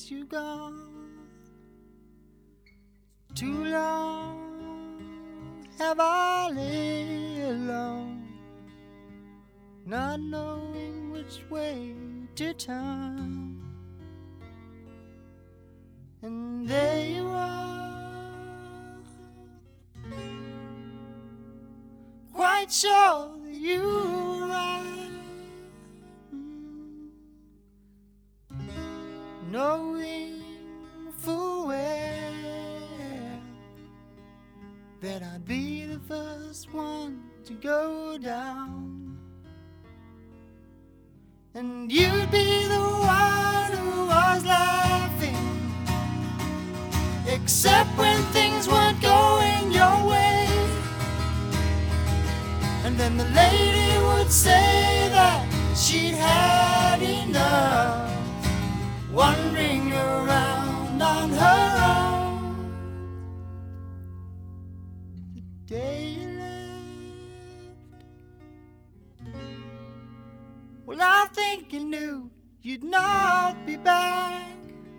since you gone. Too long have I lay alone, not knowing which way to turn. And there you are, quite sure that you were right, knowing full well that I'd be the first one to go down, and you'd be the one who was laughing, except when things weren't going your way. And then the lady would say that she'd had enough, wandering around on her own. The day you left, well, I think you knew you'd not be back.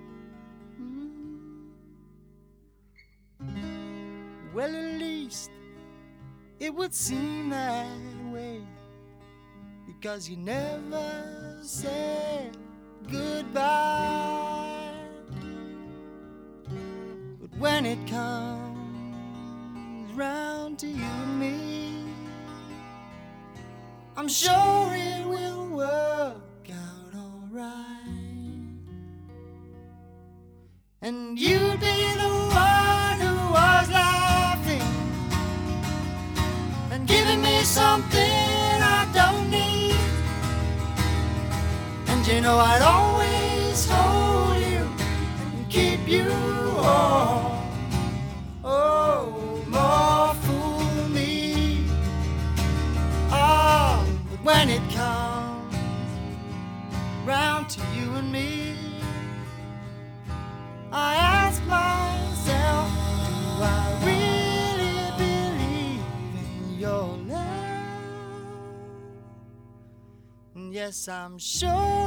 Well, at least it would seem that way, because you never said goodbye. But when it comes round to you and me, I'm sure it will work out alright. And you'd be the one who was laughing and giving me something I don't need. And you know I'd always hold you and keep you warm. Oh, more fool me. Oh, but when it comes round to you and me, I ask myself, do I really believe in your love? And yes, I'm sure